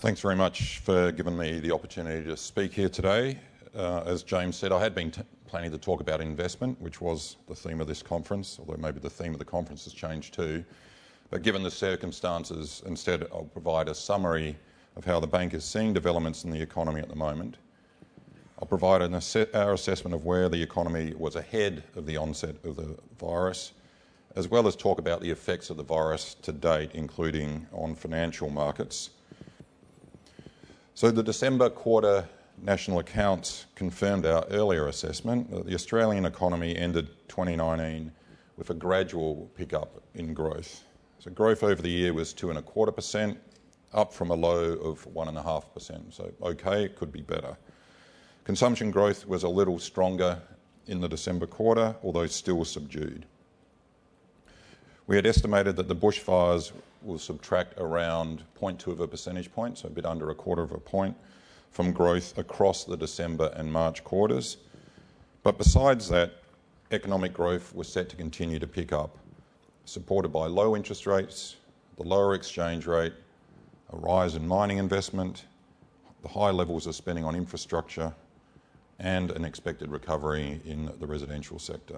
Thanks very much for giving me the opportunity to speak here today. As James said, I had been planning to talk about investment, which was the theme of this conference, although maybe the theme of the conference has changed too. But given the circumstances, instead I'll provide a summary of how the bank is seeing developments in the economy at the moment. I'll provide our assessment of where the economy was ahead of the onset of the virus, as well as talk about the effects of the virus to date, including on financial markets. So the December quarter national accounts confirmed our earlier assessment that the Australian economy ended 2019 with a gradual pickup in growth. So growth over the year was 2.25%, up from a low of 1.5%. So okay, it could be better. Consumption growth was a little stronger in the December quarter, although still subdued. We had estimated that the bushfires will subtract around 0.2 of a percentage point, so a bit under a quarter of a point, from growth across the December and March quarters. But besides that, economic growth was set to continue to pick up, supported by low interest rates, the lower exchange rate, a rise in mining investment, the high levels of spending on infrastructure, and an expected recovery in the residential sector.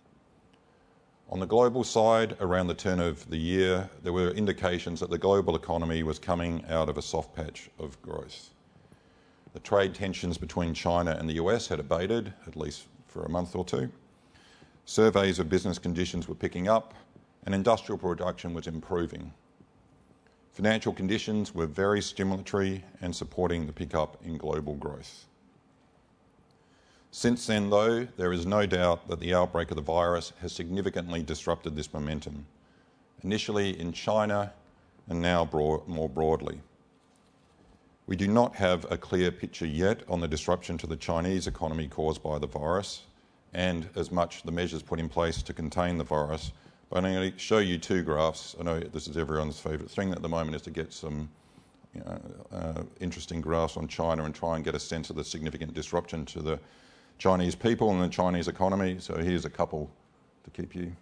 On the global side, around the turn of the year, there were indications that the global economy was coming out of a soft patch of growth. The trade tensions between China and the US had abated, at least for a month or two. Surveys of business conditions were picking up, and industrial production was improving. Financial conditions were very stimulatory and supporting the pickup in global growth. Since then, though, there is no doubt that the outbreak of the virus has significantly disrupted this momentum, initially in China and now more broadly. We do not have a clear picture yet on the disruption to the Chinese economy caused by the virus and as much the measures put in place to contain the virus. But I'm going to show you two graphs. I know this is everyone's favourite thing at the moment, is to get some interesting graphs on China and try and get a sense of the significant disruption to the Chinese people and the Chinese economy. So here's a couple to keep you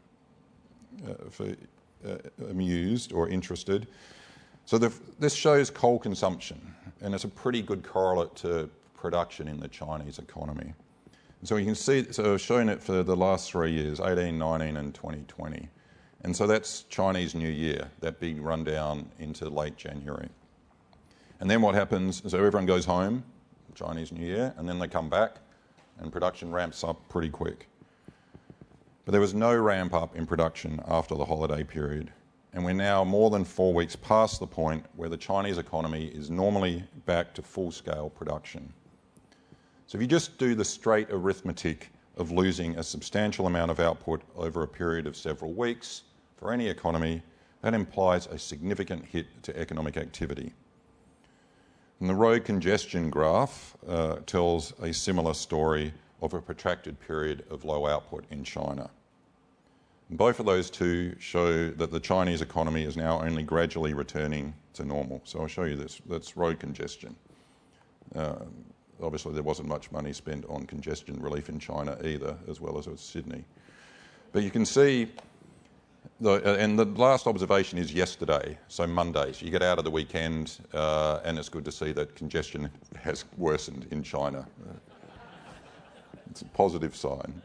amused or interested. So this shows coal consumption, and it's a pretty good correlate to production in the Chinese economy. And so you can see, so I've shown it for the last 3 years, 18, 19 and 2020. And so that's Chinese New Year, that big rundown into late January. And then what happens, so everyone goes home, Chinese New Year, and then they come back, and production ramps up pretty quick. But there was no ramp up in production after the holiday period, and we're now more than 4 weeks past the point where the Chinese economy is normally back to full-scale production. So if you just do the straight arithmetic of losing a substantial amount of output over a period of several weeks for any economy, that implies a significant hit to economic activity. And the road congestion graph tells a similar story of a protracted period of low output in China. And both of those two show that the Chinese economy is now only gradually returning to normal. So I'll show you this. That's road congestion. Obviously, there wasn't much money spent on congestion relief in China either, as well as with Sydney. But you can see, and the last observation is yesterday, so Monday. So you get out of the weekend, and it's good to see that congestion has worsened in China. It's a positive sign.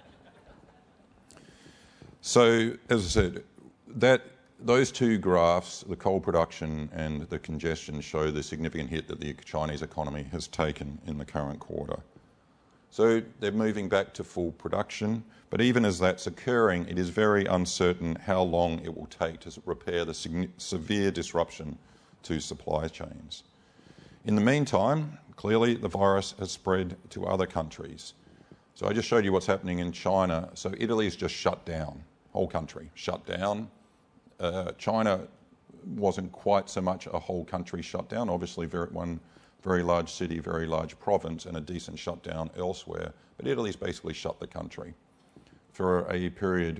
So, as I said, those two graphs, the coal production and the congestion, show the significant hit that the Chinese economy has taken in the current quarter. So they're moving back to full production, but even as that's occurring, it is very uncertain how long it will take to repair the severe disruption to supply chains. In the meantime, clearly the virus has spread to other countries. So I just showed you what's happening in China. So Italy's just shut down, whole country shut down. China wasn't quite so much a whole country shutdown, obviously one very large city, very large province, and a decent shutdown elsewhere. But Italy's basically shut the country for a period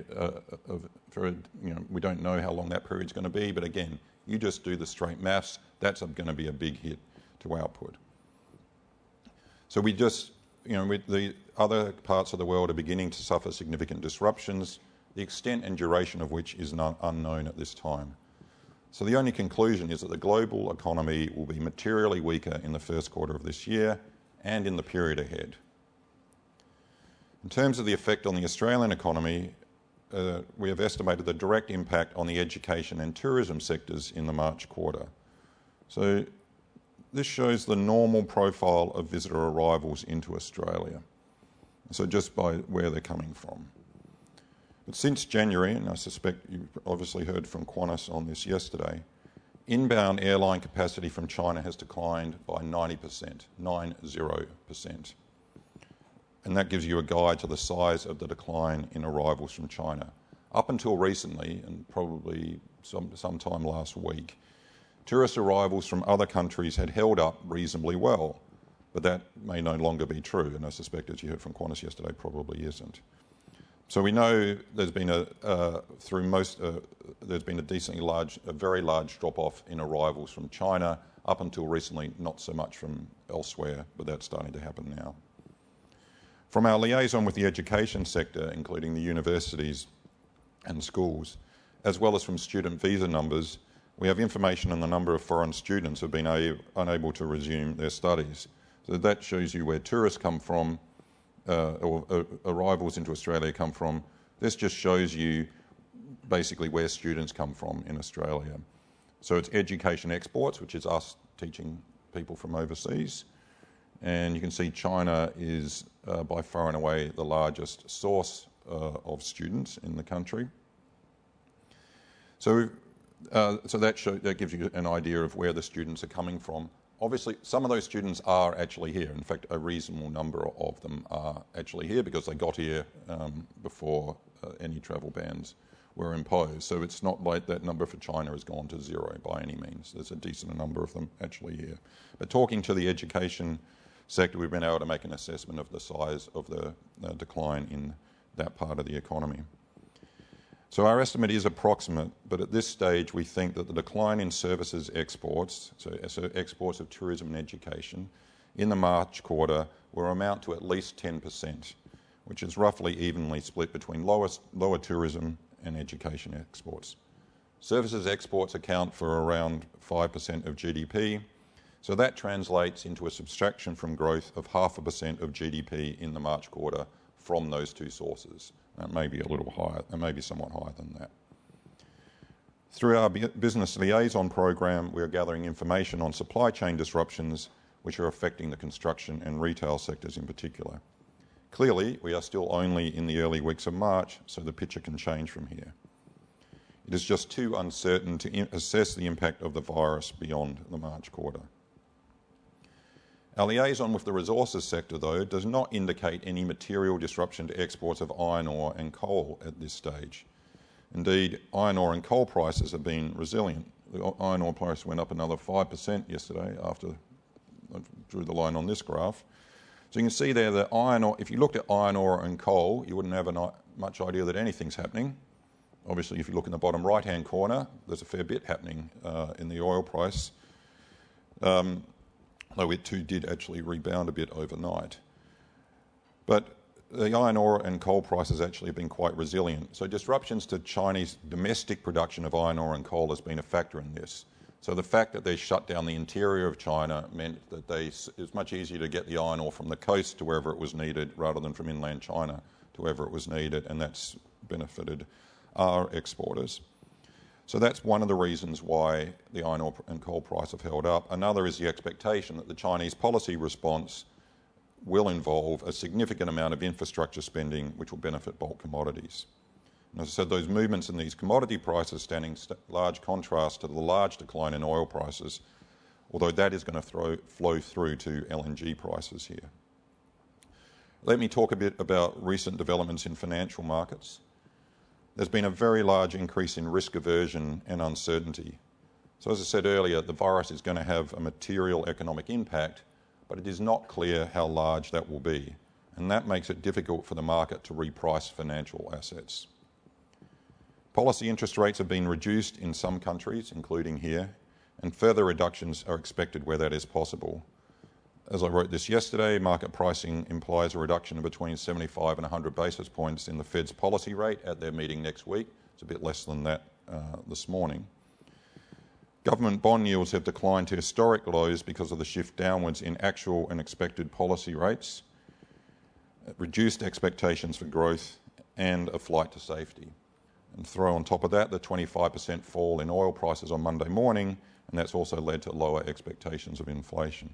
we don't know how long that period's going to be, but again, you just do the straight maths, that's going to be a big hit to output. So we just, the other parts of the world are beginning to suffer significant disruptions, the extent and duration of which is unknown at this time. So the only conclusion is that the global economy will be materially weaker in the first quarter of this year and in the period ahead. In terms of the effect on the Australian economy, we have estimated the direct impact on the education and tourism sectors in the March quarter. So this shows the normal profile of visitor arrivals into Australia, so just by where they're coming from. But since January, and I suspect you obviously heard from Qantas on this yesterday, inbound airline capacity from China has declined by 90%, 90%. And that gives you a guide to the size of the decline in arrivals from China. Up until recently, and probably sometime last week, tourist arrivals from other countries had held up reasonably well, but that may no longer be true, and I suspect, as you heard from Qantas yesterday, probably isn't. So we know there's been a very large drop-off in arrivals from China. Up until recently, not so much from elsewhere, but that's starting to happen now. From our liaison with the education sector, including the universities and schools, as well as from student visa numbers, we have information on the number of foreign students who have been unable to resume their studies. So that shows you where tourists come from, or arrivals into Australia come from. This just shows you basically where students come from in Australia. So it's education exports, which is us teaching people from overseas. And you can see China is by far and away the largest source of students in the country. So that gives you an idea of where the students are coming from. Obviously, some of those students are actually here. In fact, a reasonable number of them are actually here because they got here before any travel bans were imposed. So it's not like that number for China has gone to zero by any means. There's a decent number of them actually here. But talking to the education sector, we've been able to make an assessment of the size of the decline in that part of the economy. So our estimate is approximate, but at this stage we think that the decline in services exports, so exports of tourism and education, in the March quarter will amount to at least 10%, which is roughly evenly split between lower tourism and education exports. Services exports account for around 5% of GDP, so that translates into a subtraction from growth of 0.5% of GDP in the March quarter from those two sources. It may be a little higher, it may be somewhat higher than that. Through our business liaison program, we are gathering information on supply chain disruptions which are affecting the construction and retail sectors in particular. Clearly, we are still only in the early weeks of March, so the picture can change from here. It is just too uncertain to assess the impact of the virus beyond the March quarter. Our liaison with the resources sector, though, does not indicate any material disruption to exports of iron ore and coal at this stage. Indeed, iron ore and coal prices have been resilient. The iron ore price went up another 5% yesterday after I drew the line on this graph. So you can see there that iron ore, if you looked at iron ore and coal, you wouldn't have much idea that anything's happening. Obviously, if you look in the bottom right-hand corner, there's a fair bit happening in the oil price. Though it too did actually rebound a bit overnight. But the iron ore and coal prices actually have been quite resilient. So disruptions to Chinese domestic production of iron ore and coal has been a factor in this. So the fact that they shut down the interior of China meant that it was much easier to get the iron ore from the coast to wherever it was needed rather than from inland China to wherever it was needed, and that's benefited our exporters. So that's one of the reasons why the iron ore and coal price have held up. Another is the expectation that the Chinese policy response will involve a significant amount of infrastructure spending which will benefit bulk commodities. And as I said, those movements in these commodity prices stand in large contrast to the large decline in oil prices, although that is going to flow through to LNG prices here. Let me talk a bit about recent developments in financial markets. There's been a very large increase in risk aversion and uncertainty. So as I said earlier, the virus is going to have a material economic impact, but it is not clear how large that will be. And that makes it difficult for the market to reprice financial assets. Policy interest rates have been reduced in some countries, including here, and further reductions are expected where that is possible. As I wrote this yesterday, market pricing implies a reduction of between 75 and 100 basis points in the Fed's policy rate at their meeting next week. It's a bit less than that this morning. Government bond yields have declined to historic lows because of the shift downwards in actual and expected policy rates, reduced expectations for growth, and a flight to safety. And throw on top of that the 25% fall in oil prices on Monday morning, and that's also led to lower expectations of inflation.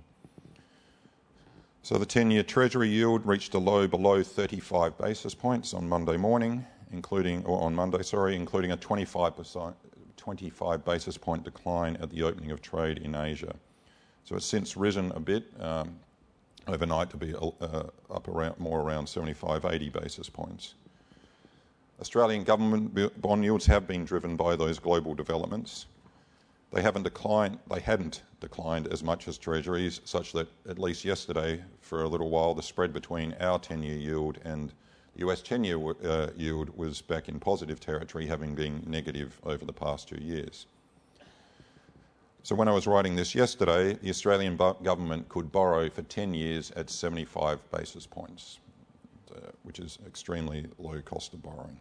So the 10-year Treasury yield reached a low below 35 basis points on Monday morning, including a 25 basis point decline at the opening of trade in Asia. So it's since risen a bit overnight to be up around 75, 80 basis points. Australian government bond yields have been driven by those global developments. They hadn't declined as much as Treasuries, such that at least yesterday, for a little while, the spread between our 10-year yield and the US 10-year yield was back in positive territory, having been negative over the past 2 years. So when I was writing this yesterday, the Australian government could borrow for 10 years at 75 basis points, which is extremely low cost of borrowing.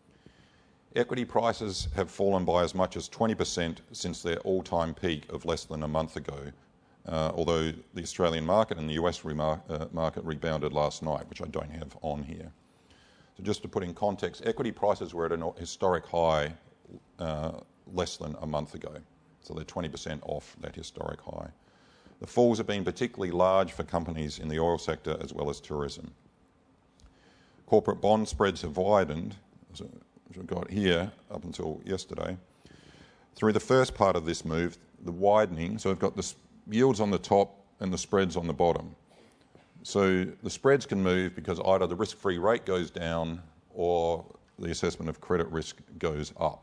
Equity prices have fallen by as much as 20% since their all-time peak of less than a month ago, although the Australian market and the US market rebounded last night, which I don't have on here. So just to put in context, equity prices were at a historic high less than a month ago, so they're 20% off that historic high. The falls have been particularly large for companies in the oil sector as well as tourism. Corporate bond spreads have widened, which we've got here up until yesterday. Through the first part of this move, the widening, so we've got the yields on the top and the spreads on the bottom. So the spreads can move because either the risk-free rate goes down or the assessment of credit risk goes up.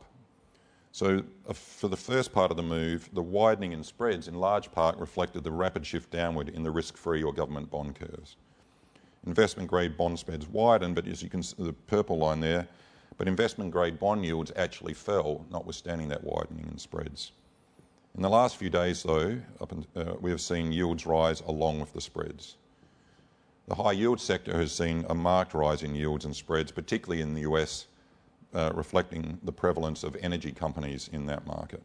So for the first part of the move, the widening in spreads in large part reflected the rapid shift downward in the risk-free or government bond curves. Investment-grade bond spreads widened, but as you can see, the purple line there, but investment-grade bond yields actually fell, notwithstanding that widening in spreads. In the last few days, though, we have seen yields rise along with the spreads. The high-yield sector has seen a marked rise in yields and spreads, particularly in the US, reflecting the prevalence of energy companies in that market.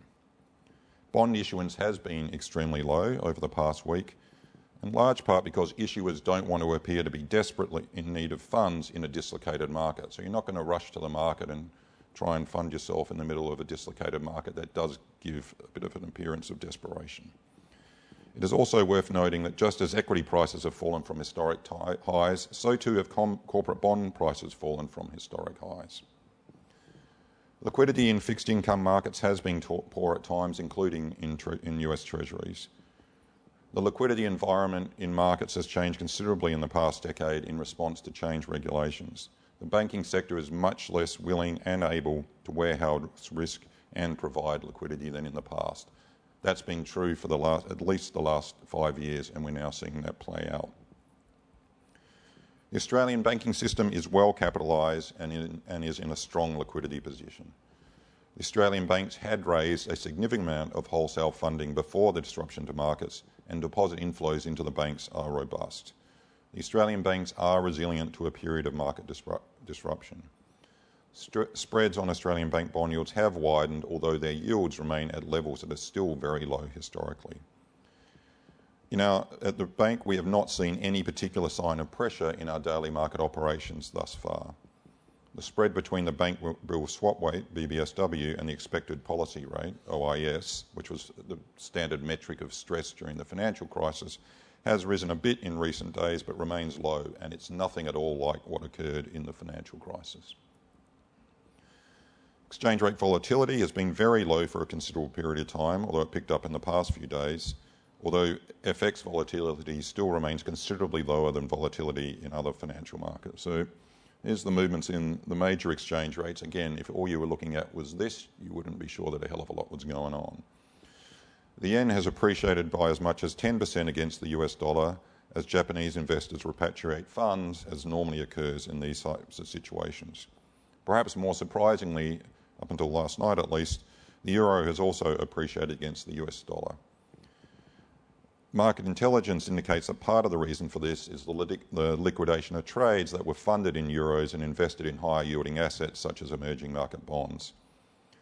Bond issuance has been extremely low over the past week, in large part because issuers don't want to appear to be desperately in need of funds in a dislocated market. So you're not going to rush to the market and try and fund yourself in the middle of a dislocated market. That does give a bit of an appearance of desperation. It is also worth noting that just as equity prices have fallen from historic highs, so too have corporate bond prices fallen from historic highs. Liquidity in fixed income markets has been poor at times, including in US Treasuries. The liquidity environment in markets has changed considerably in the past decade in response to change regulations. The banking sector is much less willing and able to warehouse risk and provide liquidity than in the past. That's been true for at least the last 5 years, and we're now seeing that play out. The Australian banking system is well capitalised and is in a strong liquidity position. The Australian banks had raised a significant amount of wholesale funding before the disruption to markets, and deposit inflows into the banks are robust. The Australian banks are resilient to a period of market disruption. Spreads on Australian bank bond yields have widened, although their yields remain at levels that are still very low historically. At the bank, we have not seen any particular sign of pressure in our daily market operations thus far. The spread between the bank bill swap rate, BBSW, and the expected policy rate, OIS, which was the standard metric of stress during the financial crisis, has risen a bit in recent days but remains low, and it's nothing at all like what occurred in the financial crisis. Exchange rate volatility has been very low for a considerable period of time, although it picked up in the past few days, although FX volatility still remains considerably lower than volatility in other financial markets. So here's the movements in the major exchange rates. Again, if all you were looking at was this, you wouldn't be sure that a hell of a lot was going on. The yen has appreciated by as much as 10% against the US dollar as Japanese investors repatriate funds, as normally occurs in these types of situations. Perhaps more surprisingly, up until last night at least, the euro has also appreciated against the US dollar. Market intelligence indicates that part of the reason for this is the liquidation of trades that were funded in euros and invested in higher yielding assets such as emerging market bonds.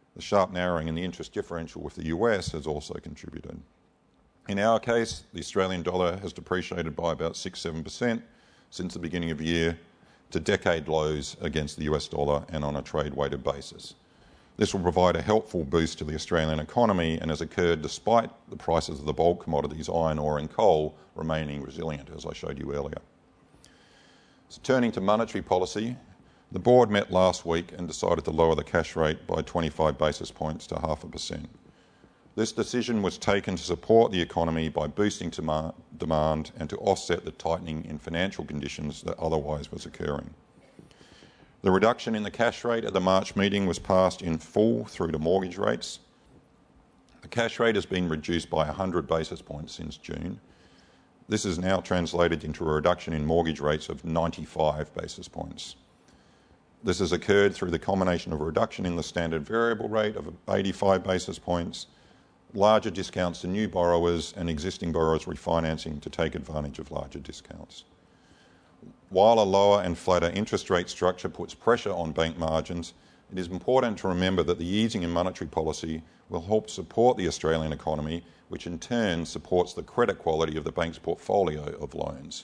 The sharp narrowing in the interest differential with the US has also contributed. In our case, the Australian dollar has depreciated by about 6-7% since the beginning of the year to decade lows against the US dollar and on a trade-weighted basis. This will provide a helpful boost to the Australian economy and has occurred despite the prices of the bulk commodities, iron ore and coal, remaining resilient, as I showed you earlier. So turning to monetary policy, the board met last week and decided to lower the cash rate by 25 basis points to 0.5%. This decision was taken to support the economy by boosting demand and to offset the tightening in financial conditions that otherwise was occurring. The reduction in the cash rate at the March meeting was passed in full through to mortgage rates. The cash rate has been reduced by 100 basis points since June. This is now translated into a reduction in mortgage rates of 95 basis points. This has occurred through the combination of a reduction in the standard variable rate of 85 basis points, larger discounts to new borrowers and existing borrowers refinancing to take advantage of larger discounts. While a lower and flatter interest rate structure puts pressure on bank margins, it is important to remember that the easing in monetary policy will help support the Australian economy, which in turn supports the credit quality of the bank's portfolio of loans.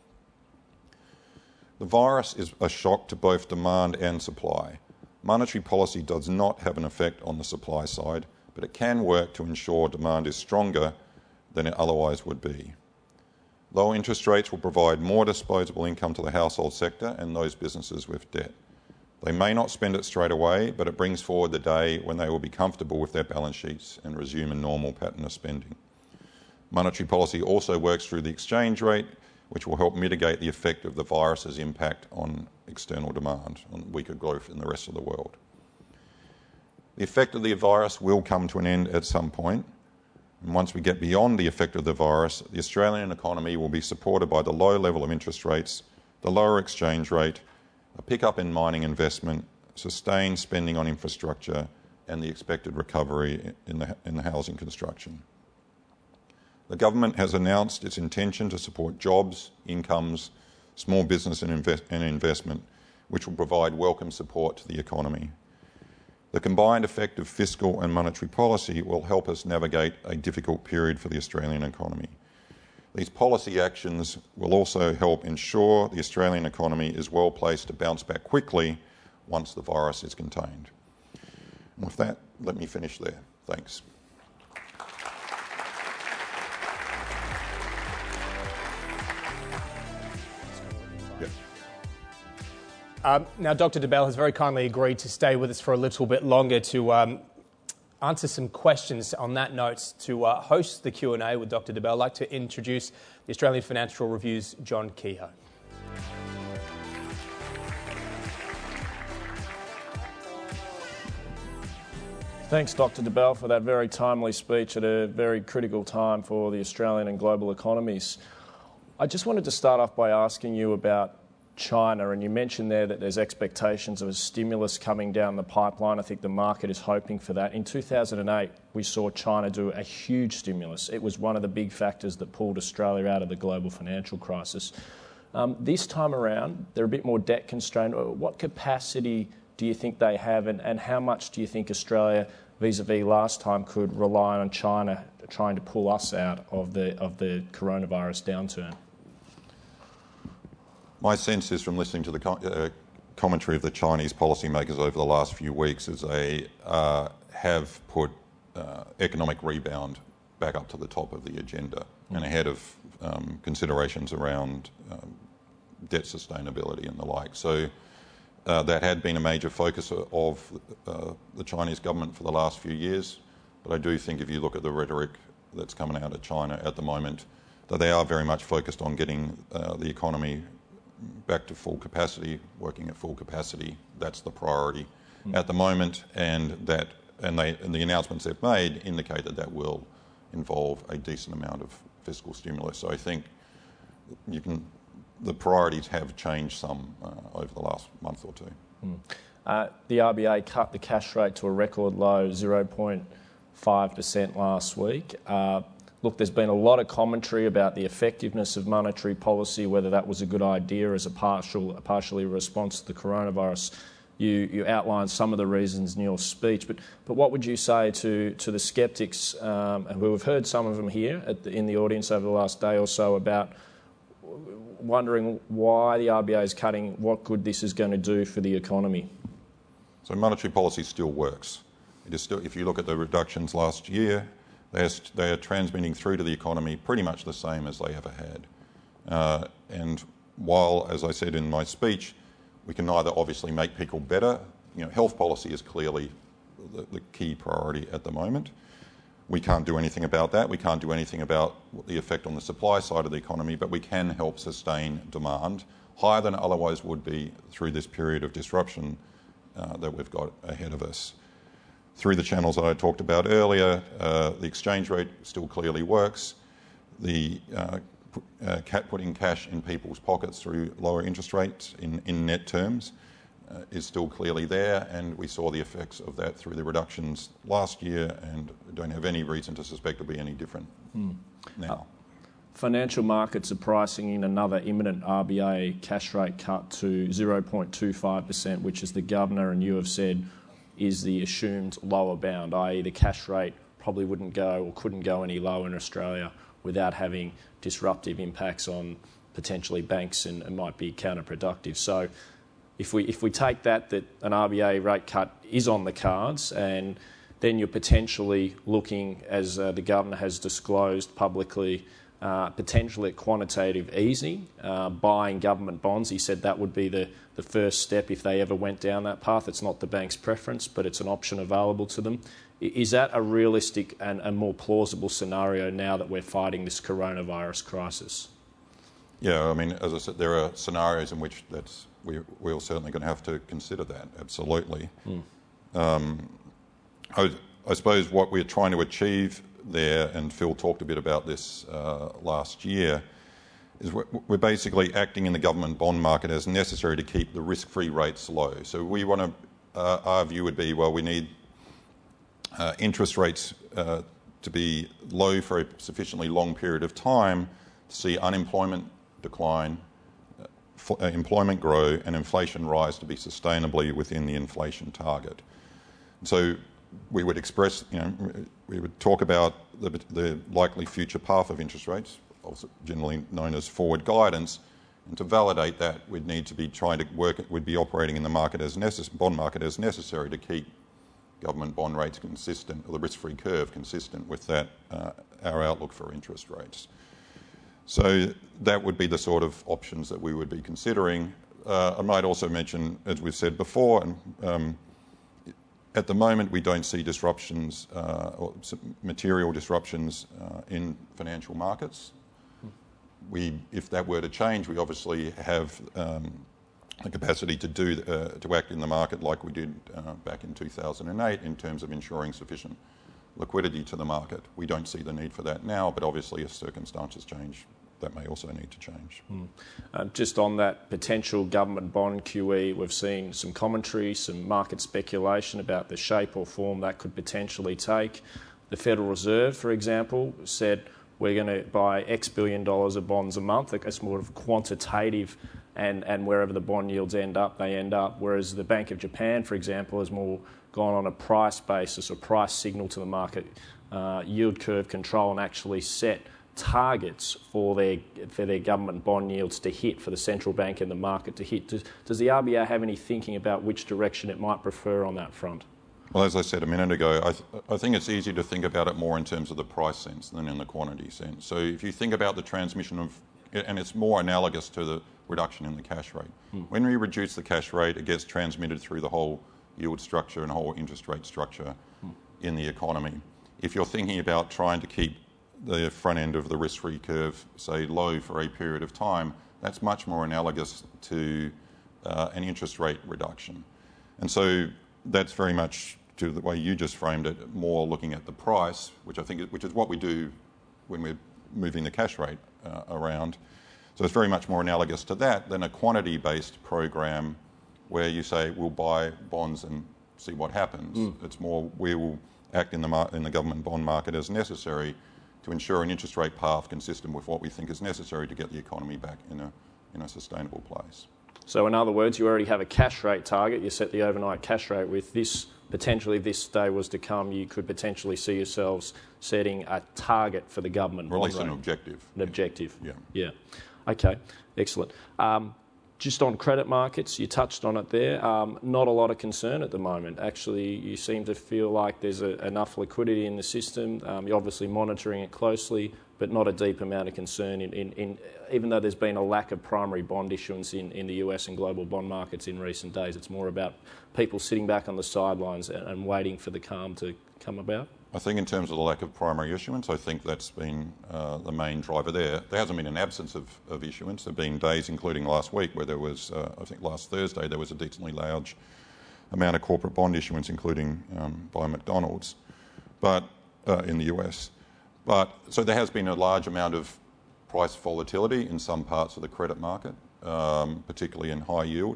The virus is a shock to both demand and supply. Monetary policy does not have an effect on the supply side, but it can work to ensure demand is stronger than it otherwise would be. Low interest rates will provide more disposable income to the household sector and those businesses with debt. They may not spend it straight away, but it brings forward the day when they will be comfortable with their balance sheets and resume a normal pattern of spending. Monetary policy also works through the exchange rate, which will help mitigate the effect of the virus's impact on external demand, on weaker growth in the rest of the world. The effect of the virus will come to an end at some point. And once we get beyond the effect of the virus, the Australian economy will be supported by the low level of interest rates, the lower exchange rate, a pickup in mining investment, sustained spending on infrastructure, and the expected recovery in the housing construction. The government has announced its intention to support jobs, incomes, small business and investment, which will provide welcome support to the economy. The combined effect of fiscal and monetary policy will help us navigate a difficult period for the Australian economy. These policy actions will also help ensure the Australian economy is well placed to bounce back quickly once the virus is contained. And with that, let me finish there. Thanks. Now, Dr. Debelle has very kindly agreed to stay with us for a little bit longer to answer some questions. On that note, to host the Q&A with Dr. Debelle, I'd like to introduce the Australian Financial Review's John Kehoe. Thanks, Dr. Debelle, for that very timely speech at a very critical time for the Australian and global economies. I just wanted to start off by asking you about China, and you mentioned there that there's expectations of a stimulus coming down the pipeline. I think the market is hoping for that. In 2008, we saw China do a huge stimulus. It was one of the big factors that pulled Australia out of the global financial crisis. This time around, they're a bit more debt constrained. What capacity do you think they have, and how much do you think Australia, vis-a-vis last time, could rely on China trying to pull us out of the coronavirus downturn? My sense is, from listening to the commentary of the Chinese policymakers over the last few weeks, is they have put economic rebound back up to the top of the agenda and ahead of considerations around debt sustainability and the like. So that had been a major focus of the Chinese government for the last few years. But I do think if you look at the rhetoric that's coming out of China at the moment, that they are very much focused on getting the economy back to full capacity, working at full capacity. That's the priority at the moment, and the announcements they've made indicate that will involve a decent amount of fiscal stimulus. So I think the priorities have changed some over the last month or two. The RBA cut the cash rate to a record low 0.5% last week. Look, there's been a lot of commentary about the effectiveness of monetary policy, whether that was a good idea as a partially response to the coronavirus You outlined some of the reasons in your speech, but what would you say to the sceptics, and we've heard some of them here in the audience over the last day or so, about wondering why the RBA is cutting, what good this is going to do for the economy? So monetary policy still works. It is still, if you look at the reductions last year, they are transmitting through to the economy pretty much the same as they ever had. And while, as I said in my speech, we can neither obviously make people better, health policy is clearly the key priority at the moment. We can't do anything about that. We can't do anything about the effect on the supply side of the economy, but we can help sustain demand higher than it otherwise would be through this period of disruption that we've got ahead of us. Through the channels that I talked about earlier, the exchange rate still clearly works. The putting cash in people's pockets through lower interest rates in net terms is still clearly there, and we saw the effects of that through the reductions last year, and don't have any reason to suspect it'll be any different now. Financial markets are pricing in another imminent RBA cash rate cut to 0.25%, which, as the Governor and you have said, is the assumed lower bound, i.e. the cash rate probably wouldn't go or couldn't go any lower in Australia without having disruptive impacts on potentially banks and might be counterproductive. So if we take that an RBA rate cut is on the cards, and then you're potentially looking, as the Governor has disclosed publicly, potentially at quantitative easing, buying government bonds. He said that would be the first step if they ever went down that path. It's not the bank's preference, but it's an option available to them. Is that a realistic and a more plausible scenario now that we're fighting this coronavirus crisis? Yeah, I mean, as I said, there are scenarios in which we're certainly going to have to consider that, absolutely. I suppose what we're trying to achieve there, and Phil talked a bit about this last year, is we're basically acting in the government bond market as necessary to keep the risk-free rates low. So we want to, our view would be, well, we need interest rates to be low for a sufficiently long period of time to see unemployment decline, employment grow, and inflation rise to be sustainably within the inflation target. So we would express, we would talk about the likely future path of interest rates, also generally known as forward guidance, and to validate that, we'd need to be trying to work. We'd be operating in the market as bond market as necessary to keep government bond rates consistent, or the risk-free curve consistent with that, our outlook for interest rates. So that would be the sort of options that we would be considering. I might also mention, as we've said before, at the moment we don't see disruptions or material disruptions in financial markets. If that were to change, we obviously have the capacity to act in the market like we did back in 2008 in terms of ensuring sufficient liquidity to the market. We don't see the need for that now, but obviously as circumstances change, that may also need to change. Just on that potential government bond QE, we've seen some commentary, some market speculation about the shape or form that could potentially take. The Federal Reserve, for example, said we're going to buy X billion dollars of bonds a month. It's more of quantitative, and wherever the bond yields end up, they end up. Whereas the Bank of Japan, for example, has more gone on a price basis or price signal to the market, yield curve control, and actually set targets for their government bond yields to hit, for the central bank and the market to hit. Does the RBA have any thinking about which direction it might prefer on that front? Well, as I said a minute ago, I think it's easy to think about it more in terms of the price sense than in the quantity sense. So if you think about the transmission of, and it's more analogous to the reduction in the cash rate. When we reduce the cash rate, it gets transmitted through the whole yield structure and whole interest rate structure in the economy. If you're thinking about trying to keep the front end of the risk-free curve, say, low for a period of time, that's much more analogous to an interest rate reduction. And so that's very much, to the way you just framed it, more looking at the price, which is what we do when we're moving the cash rate around. So it's very much more analogous to that than a quantity-based program where you say we'll buy bonds and see what happens. It's more we will act in the government bond market as necessary to ensure an interest rate path consistent with what we think is necessary to get the economy back in a sustainable place. So in other words, you already have a cash rate target. You set the overnight cash rate with this. Potentially, if this day was to come, you could potentially see yourselves setting a target for the government. Or at least an objective. An objective. Yeah. Yeah. Okay. Excellent. Just on credit markets, you touched on it there. Not a lot of concern at the moment. Actually, you seem to feel like there's enough liquidity in the system. You're obviously monitoring it closely, but not a deep amount of concern in even though there's been a lack of primary bond issuance in the US and global bond markets in recent days. It's more about people sitting back on the sidelines and waiting for the calm to come about. I think in terms of the lack of primary issuance, I think that's been the main driver there. There hasn't been an absence of issuance. There have been days, including last week, where there was, I think last Thursday, there was a decently large amount of corporate bond issuance, including by McDonald's, but in the US. But so there has been a large amount of price volatility in some parts of the credit market, particularly in high yield.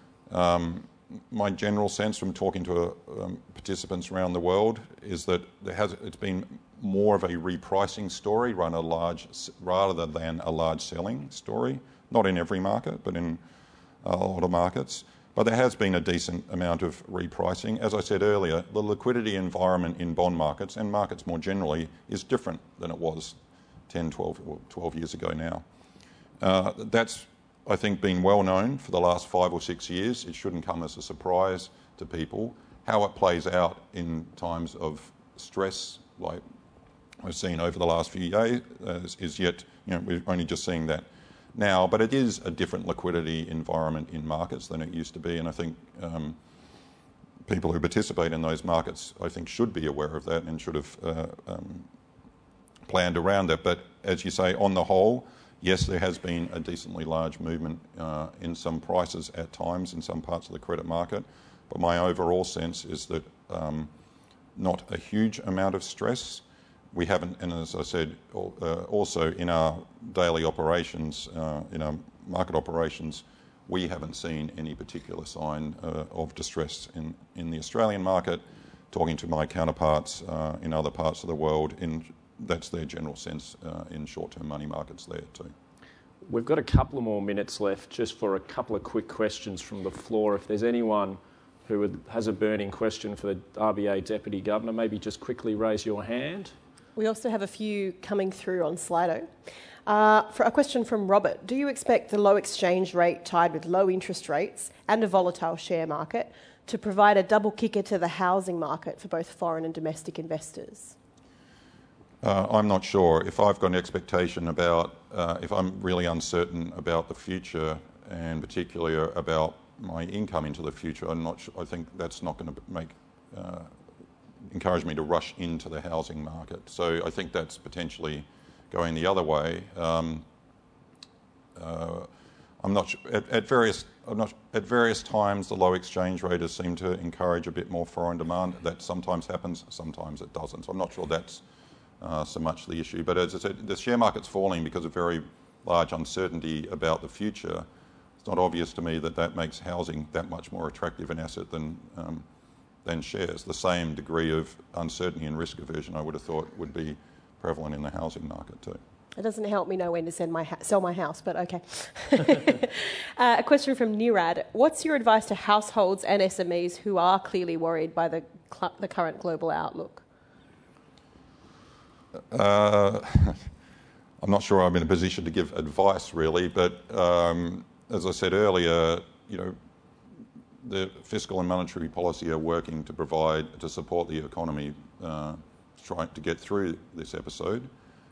My general sense from talking to participants around the world is that it's been more of a repricing story rather than a large selling story. Not in every market, but in a lot of markets. But there has been a decent amount of repricing. As I said earlier, the liquidity environment in bond markets and markets more generally is different than it was 10, 12 years ago now. That's, I think, been well known for the last 5 or 6 years. It shouldn't come as a surprise to people. How it plays out in times of stress, like we've seen over the last few years, is yet, we're only just seeing that now. But it is a different liquidity environment in markets than it used to be, and I think people who participate in those markets, I think, should be aware of that and should have planned around that. But as you say, on the whole, yes, there has been a decently large movement in some prices at times in some parts of the credit market, but my overall sense is that not a huge amount of stress. We haven't, and as I said, also in our daily operations, in our market operations, we haven't seen any particular sign of distress in the Australian market. Talking to my counterparts in other parts of the world, that's their general sense in short-term money markets there too. We've got a couple of more minutes left just for a couple of quick questions from the floor. If there's anyone who has a burning question for the RBA Deputy Governor, maybe just quickly raise your hand. We also have a few coming through on Slido. For a question from Robert, do you expect the low exchange rate tied with low interest rates and a volatile share market to provide a double kicker to the housing market for both foreign and domestic investors? I'm not sure. If I've got an expectation about, if I'm really uncertain about the future and particularly about my income into the future, I'm not sure. I think that's not going to encourage me to rush into the housing market. So I think that's potentially going the other way. I'm not sure. At various times, the low exchange rate has seemed to encourage a bit more foreign demand. That sometimes happens, sometimes it doesn't. So I'm not sure that's so much the issue. But as I said, the share market's falling because of very large uncertainty about the future. It's not obvious to me that makes housing that much more attractive an asset than shares. The same degree of uncertainty and risk aversion, I would have thought, would be prevalent in the housing market too. It doesn't help me know when to sell my house, but okay. A question from Nirad. What's your advice to households and SMEs who are clearly worried by the current global outlook? I'm not sure I'm in a position to give advice really, but as I said earlier, the fiscal and monetary policy are working to support the economy, trying to get through this episode.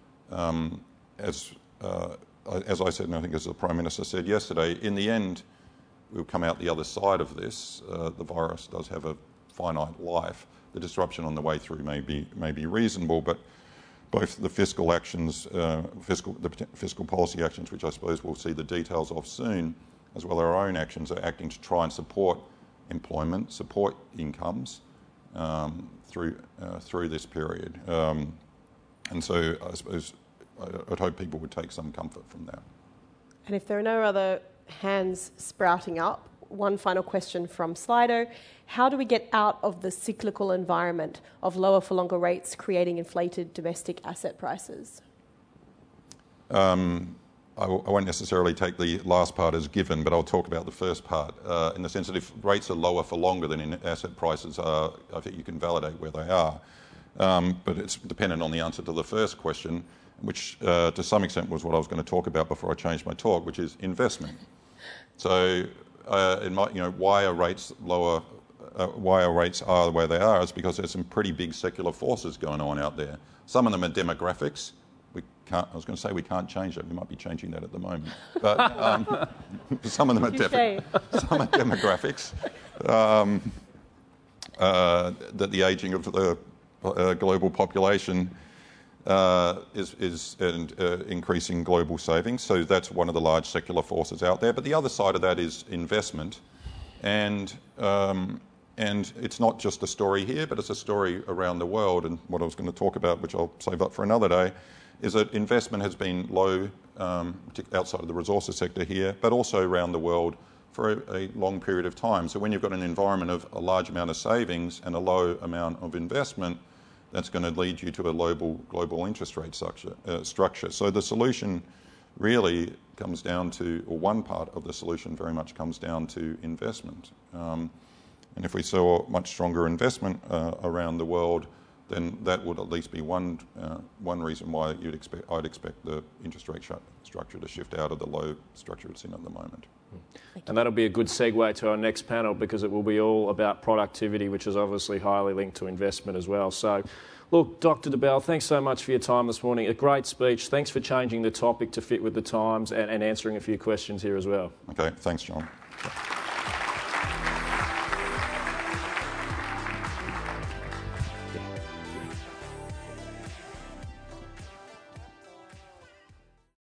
As I said, and I think as the Prime Minister said yesterday, in the end, we'll come out the other side of this. The virus does have a finite life. The disruption on the way through may be reasonable, but both the fiscal actions, the fiscal policy actions, which I suppose we'll see the details of soon, as well as our own actions, are acting to try and support employment, support incomes through this period. And so I suppose I'd hope people would take some comfort from that. And if there are no other hands sprouting up, one final question from Slido. How do we get out of the cyclical environment of lower for longer rates creating inflated domestic asset prices? I won't necessarily take the last part as given, but I'll talk about the first part in the sense that if rates are lower for longer than in asset prices are, I think you can validate where they are. But it's dependent on the answer to the first question, which to some extent was what I was going to talk about before I changed my talk, which is investment. So, why are rates lower? Why our rates are the way they are is because there's some pretty big secular forces going on out there. Some of them are demographics. I was going to say we can't change that. We might be changing that at the moment. But some of them are demographics. That the ageing of the global population is increasing global savings. So that's one of the large secular forces out there. But the other side of that is investment. And it's not just a story here, but it's a story around the world. And what I was going to talk about, which I'll save up for another day, is that investment has been low outside of the resources sector here, but also around the world for a long period of time. So when you've got an environment of a large amount of savings and a low amount of investment, that's going to lead you to a global interest rate structure. So the solution really comes down to, or one part of the solution very much comes down to investment. And if we saw much stronger investment around the world, then that would at least be one reason why I'd expect the interest rate structure to shift out of the low structure it's in at the moment. And that'll be a good segue to our next panel, because it will be all about productivity, which is obviously highly linked to investment as well. So, look, Dr. DeBell, thanks so much for your time this morning. A great speech. Thanks for changing the topic to fit with the times and answering a few questions here as well. Okay, thanks, John.